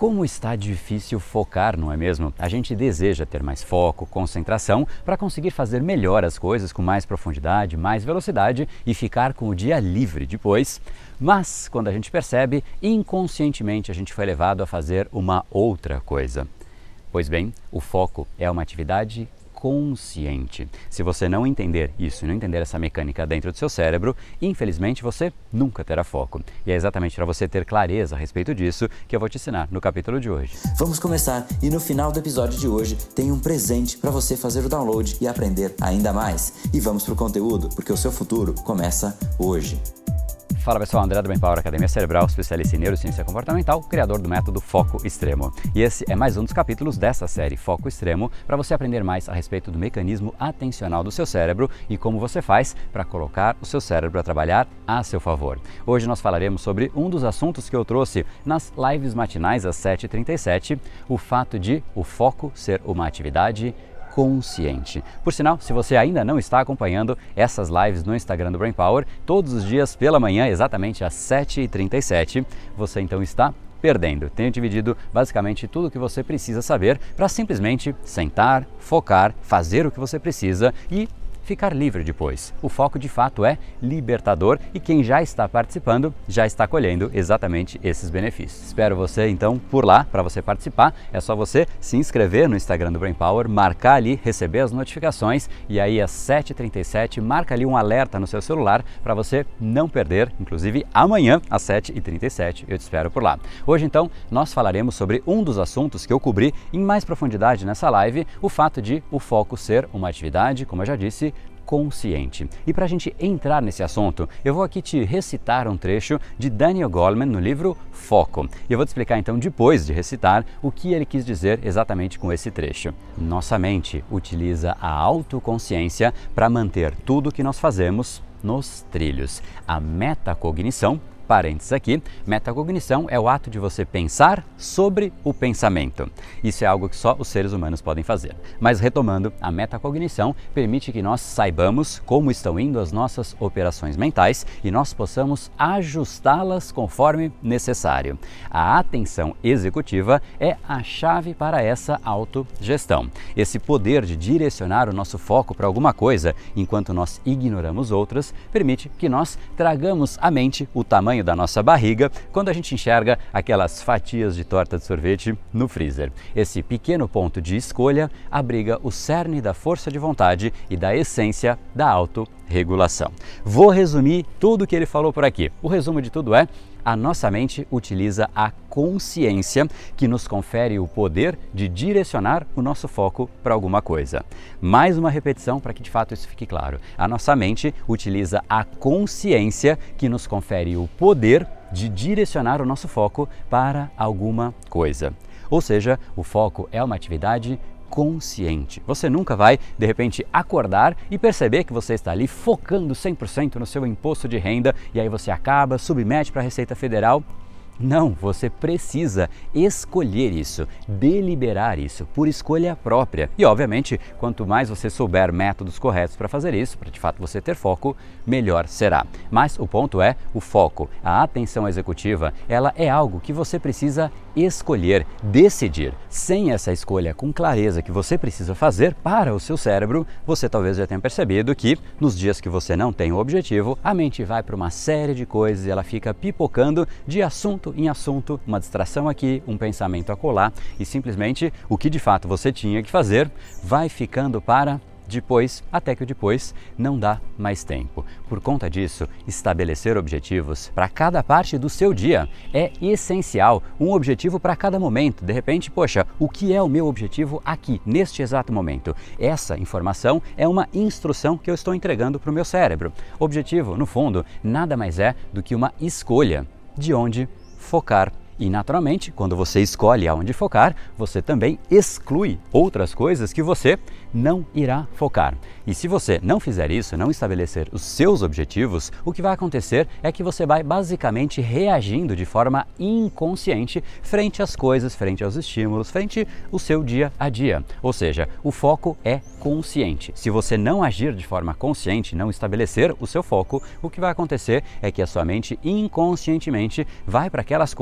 Como está difícil focar, não é mesmo? A gente deseja ter mais foco, concentração, para conseguir fazer melhor as coisas com mais profundidade, mais velocidade e ficar com o dia livre depois. Mas, quando a gente percebe, inconscientemente a gente foi levado a fazer uma outra coisa. Pois bem, o foco é uma atividade consciente. Se você não entender isso, não entender essa mecânica dentro do seu cérebro, infelizmente você nunca terá foco. E é exatamente para você ter clareza a respeito disso que eu vou te ensinar no capítulo de hoje. Vamos começar e no final do episódio de hoje tem um presente para você fazer o download e aprender ainda mais. E vamos para o conteúdo, porque o seu futuro começa hoje. Fala pessoal, André do Brain Power Academia Cerebral, especialista em neurociência comportamental, criador do método Foco Extremo. E esse é mais um dos capítulos dessa série Foco Extremo, para você aprender mais a respeito do mecanismo atencional do seu cérebro e como você faz para colocar o seu cérebro a trabalhar a seu favor. Hoje nós falaremos sobre um dos assuntos que eu trouxe nas lives matinais às 7h37, o fato de o foco ser uma atividade consciente. Por sinal, se você ainda não está acompanhando essas lives no Instagram do Brain Power, todos os dias pela manhã, exatamente às 7h37, você então está perdendo. Tenho dividido basicamente tudo o que você precisa saber para simplesmente sentar, focar, fazer o que você precisa e ficar livre depois. O foco de fato é libertador e quem já está participando já está colhendo exatamente esses benefícios. Espero você então por lá. Para você participar é só você se inscrever no Instagram do Brain Power, marcar ali, receber as notificações e aí às 7h37 marca ali um alerta no seu celular para você não perder, inclusive amanhã às 7h37 eu te espero por lá. Hoje então nós falaremos sobre um dos assuntos que eu cobri em mais profundidade nessa live, o fato de o foco ser uma atividade, como eu já disse, consciente. E para a gente entrar nesse assunto, eu vou aqui te recitar um trecho de Daniel Goleman no livro Foco. E eu vou te explicar então, depois de recitar, o que ele quis dizer exatamente com esse trecho. Nossa mente utiliza a autoconsciência para manter tudo o que nós fazemos nos trilhos. A metacognição, parênteses aqui, metacognição é o ato de você pensar sobre o pensamento. Isso é algo que só os seres humanos podem fazer. Mas retomando, a metacognição permite que nós saibamos como estão indo as nossas operações mentais e nós possamos ajustá-las conforme necessário. A atenção executiva é a chave para essa autogestão. Esse poder de direcionar o nosso foco para alguma coisa enquanto nós ignoramos outras, permite que nós tragamos à mente o tamanho da nossa barriga quando a gente enxerga aquelas fatias de torta de sorvete no freezer. Esse pequeno ponto de escolha abriga o cerne da força de vontade e da essência da autorregulação. Vou resumir tudo o que ele falou por aqui. O resumo de tudo é: a nossa mente utiliza a consciência que nos confere o poder de direcionar o nosso foco para alguma coisa. Mais uma repetição para que de fato isso fique claro. A nossa mente utiliza a consciência que nos confere o poder de direcionar o nosso foco para alguma coisa. Ou seja, o foco é uma atividade consciente. Você nunca vai, de repente, acordar e perceber que você está ali focando 100% no seu imposto de renda e aí você acaba, submete para a Receita Federal. Não, você precisa escolher isso, deliberar isso, por escolha própria. E, obviamente, quanto mais você souber métodos corretos para fazer isso, para de fato você ter foco, melhor será. Mas o ponto é o foco. A atenção executiva, ela é algo que você precisa escolher, decidir. Sem essa escolha com clareza que você precisa fazer para o seu cérebro, você talvez já tenha percebido que nos dias que você não tem o objetivo, a mente vai para uma série de coisas e ela fica pipocando de assunto em assunto, uma distração aqui, um pensamento acolá e simplesmente o que de fato você tinha que fazer vai ficando para depois, até que o depois não dá mais tempo. Por conta disso, estabelecer objetivos para cada parte do seu dia é essencial, um objetivo para cada momento. De repente, poxa, o que é o meu objetivo aqui, neste exato momento? Essa informação é uma instrução que eu estou entregando para o meu cérebro. Objetivo, no fundo, nada mais é do que uma escolha de onde focar. E naturalmente, quando você escolhe aonde focar, você também exclui outras coisas que você não irá focar. E se você não fizer isso, não estabelecer os seus objetivos, o que vai acontecer é que você vai basicamente reagindo de forma inconsciente frente às coisas, frente aos estímulos, frente ao seu dia a dia. Ou seja, o foco é consciente. Se você não agir de forma consciente, não estabelecer o seu foco, o que vai acontecer é que a sua mente inconscientemente vai para aquelas coisas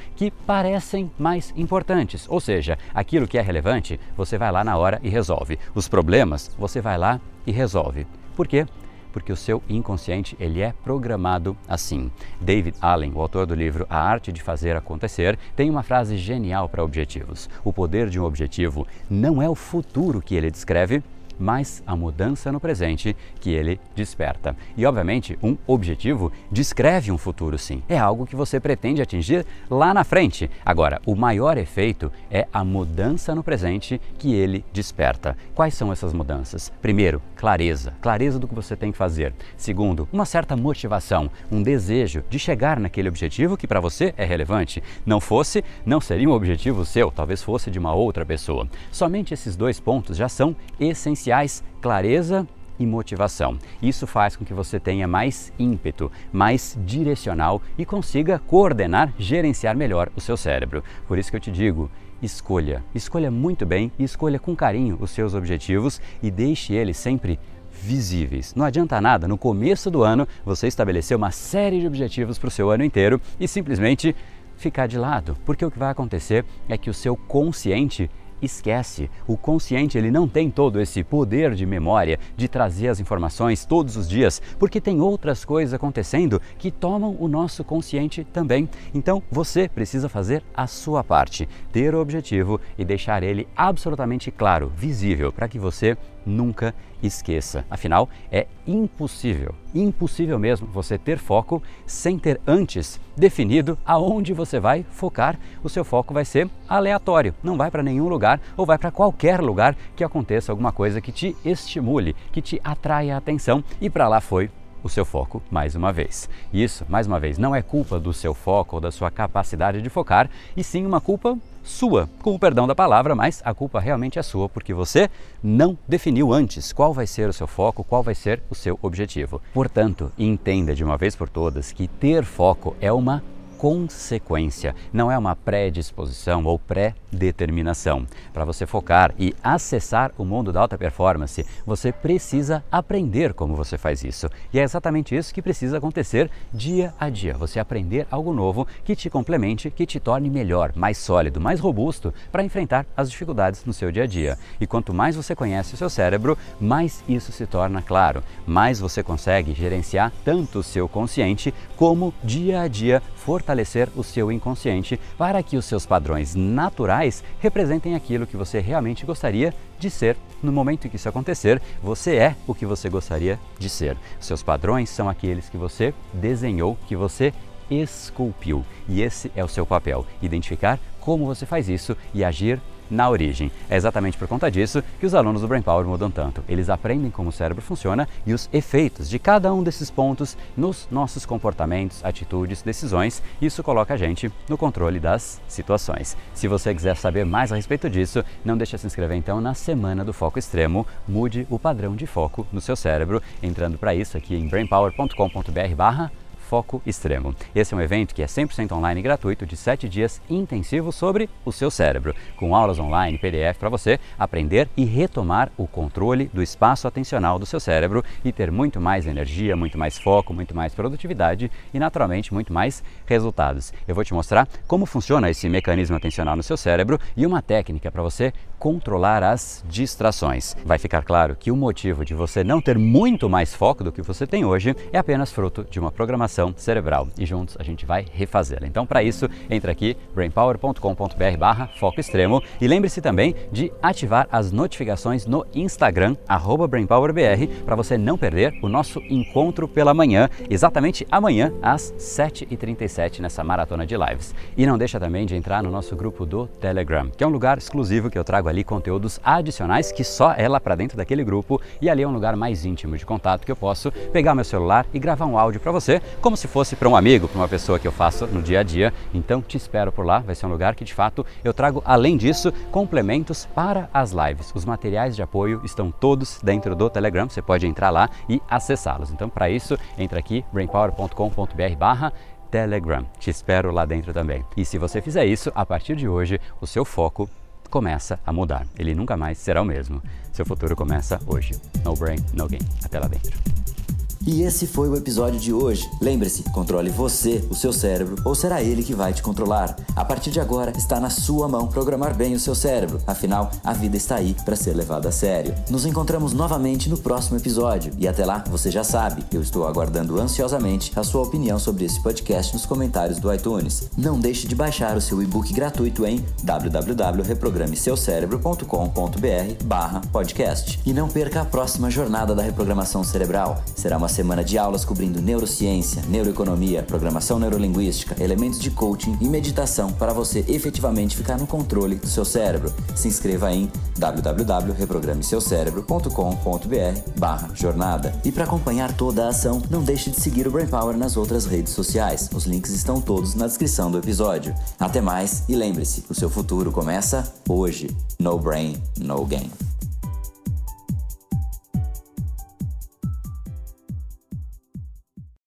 que parecem mais importantes, ou seja, aquilo que é relevante, você vai lá na hora e resolve. Os problemas, você vai lá e resolve. Por quê? Porque o seu inconsciente ele é programado assim. David Allen, o autor do livro A Arte de Fazer Acontecer, tem uma frase genial para objetivos. O poder de um objetivo não é o futuro que ele descreve, mas a mudança no presente que ele desperta. E, obviamente, um objetivo descreve um futuro, sim. É algo que você pretende atingir lá na frente. Agora, o maior efeito é a mudança no presente que ele desperta. Quais são essas mudanças? Primeiro, clareza. Clareza do que você tem que fazer. Segundo, uma certa motivação, um desejo de chegar naquele objetivo que para você é relevante. Não fosse, não seria um objetivo seu, talvez fosse de uma outra pessoa. Somente esses dois pontos já são essenciais. Clareza e motivação. Isso faz com que você tenha mais ímpeto, mais direcional e consiga coordenar, gerenciar melhor o seu cérebro. Por isso que eu te digo, escolha muito bem e escolha com carinho os seus objetivos e deixe eles sempre visíveis. Não adianta nada no começo do ano você estabelecer uma série de objetivos para o seu ano inteiro e simplesmente ficar de lado, porque o que vai acontecer é que o seu consciente esquece. O consciente ele não tem todo esse poder de memória de trazer as informações todos os dias, porque tem outras coisas acontecendo que tomam o nosso consciente também. Então você precisa fazer a sua parte, ter o objetivo e deixar ele absolutamente claro, visível, para que você nunca esqueça. Afinal, é impossível mesmo você ter foco sem ter antes definido aonde você vai focar. O seu foco vai ser aleatório, não vai para nenhum lugar ou vai para qualquer lugar que aconteça alguma coisa que te estimule, que te atraia a atenção e para lá foi o seu foco mais uma vez. E isso, mais uma vez, não é culpa do seu foco ou da sua capacidade de focar, e sim uma culpa sua, com o perdão da palavra, mas a culpa realmente é sua porque você não definiu antes qual vai ser o seu foco, qual vai ser o seu objetivo. Portanto, entenda de uma vez por todas que ter foco é uma consequência, não é uma predisposição ou pré-determinação. Para você focar e acessar o mundo da alta performance, você precisa aprender como você faz isso. E é exatamente isso que precisa acontecer dia a dia. Você aprender algo novo que te complemente, que te torne melhor, mais sólido, mais robusto para enfrentar as dificuldades no seu dia a dia. E quanto mais você conhece o seu cérebro, mais isso se torna claro, mais você consegue gerenciar tanto o seu consciente como dia a dia fortalecer o seu inconsciente para que os seus padrões naturais representem aquilo que você realmente gostaria de ser. No momento em que isso acontecer, você é o que você gostaria de ser. Seus padrões são aqueles que você desenhou, que você esculpiu. E esse é o seu papel, identificar como você faz isso e agir na origem. É exatamente por conta disso que os alunos do Brain Power mudam tanto. Eles aprendem como o cérebro funciona e os efeitos de cada um desses pontos nos nossos comportamentos, atitudes, decisões. Isso coloca a gente no controle das situações. Se você quiser saber mais a respeito disso, não deixe de se inscrever então na Semana do Foco Extremo. Mude o padrão de foco no seu cérebro, entrando para isso aqui em brainpower.com.br/Foco Extremo. Esse é um evento que é 100% online e gratuito de 7 dias intensivos sobre o seu cérebro, com aulas online, PDF para você aprender e retomar o controle do espaço atencional do seu cérebro e ter muito mais energia, muito mais foco, muito mais produtividade e naturalmente muito mais resultados. Eu vou te mostrar como funciona esse mecanismo atencional no seu cérebro e uma técnica para você controlar as distrações. Vai ficar claro que o motivo de você não ter muito mais foco do que você tem hoje é apenas fruto de uma programação cerebral e juntos a gente vai refazê-la. Então, para isso, entra aqui brainpower.com.br/Foco Extremo e lembre-se também de ativar as notificações no Instagram @BrainPowerBR para você não perder o nosso encontro pela manhã, exatamente amanhã às 7h37 nessa maratona de lives. E não deixa também de entrar no nosso grupo do Telegram, que é um lugar exclusivo que eu trago ali conteúdos adicionais que só é lá para dentro daquele grupo e ali é um lugar mais íntimo de contato que eu posso pegar meu celular e gravar um áudio para você, como se fosse para um amigo, para uma pessoa que eu faço no dia a dia. Então te espero por lá, vai ser um lugar que de fato eu trago, além disso, complementos para as lives. Os materiais de apoio estão todos dentro do Telegram, você pode entrar lá e acessá-los. Então para isso, entra aqui brainpower.com.br/Telegram. Te espero lá dentro também. E se você fizer isso, a partir de hoje, o seu foco começa a mudar. Ele nunca mais será o mesmo. Seu futuro começa hoje. No brain, no game. Até lá dentro. E esse foi o episódio de hoje. Lembre-se, controle você, o seu cérebro, ou será ele que vai te controlar? A partir de agora, está na sua mão programar bem o seu cérebro. Afinal, a vida está aí para ser levada a sério. Nos encontramos novamente no próximo episódio. E até lá, você já sabe, eu estou aguardando ansiosamente a sua opinião sobre esse podcast nos comentários do iTunes. Não deixe de baixar o seu e-book gratuito em www.reprogrameseucerebro.com.br/podcast. E não perca a próxima jornada da reprogramação cerebral. Será uma semana de aulas cobrindo neurociência, neuroeconomia, programação neurolinguística, elementos de coaching e meditação para você efetivamente ficar no controle do seu cérebro. Se inscreva em www.reprogrameseucerebro.com.br/jornada. E para acompanhar toda a ação, não deixe de seguir o Brain Power nas outras redes sociais. Os links estão todos na descrição do episódio. Até mais e lembre-se, o seu futuro começa hoje. No brain, no game.